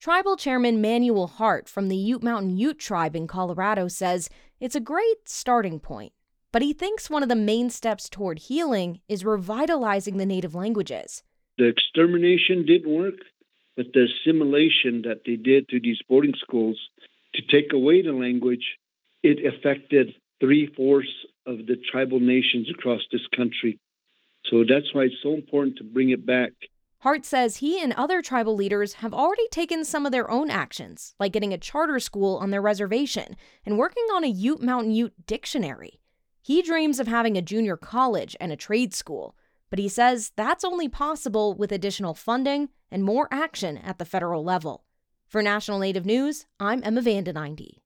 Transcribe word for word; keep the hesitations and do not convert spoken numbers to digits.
Tribal Chairman Manuel Hart from the Ute Mountain Ute Tribe in Colorado says it's a great starting point, but he thinks one of the main steps toward healing is revitalizing the native languages. The extermination didn't work, but the assimilation that they did to these boarding schools to take away the language, it affected three-fourths of the tribal nations across this country. So that's why it's so important to bring it back. Hart says he and other tribal leaders have already taken some of their own actions, like getting a charter school on their reservation and working on a Ute Mountain Ute dictionary. He dreams of having a junior college and a trade school, but he says that's only possible with additional funding and more action at the federal level. For National Native News, I'm Emma Vanden Einde.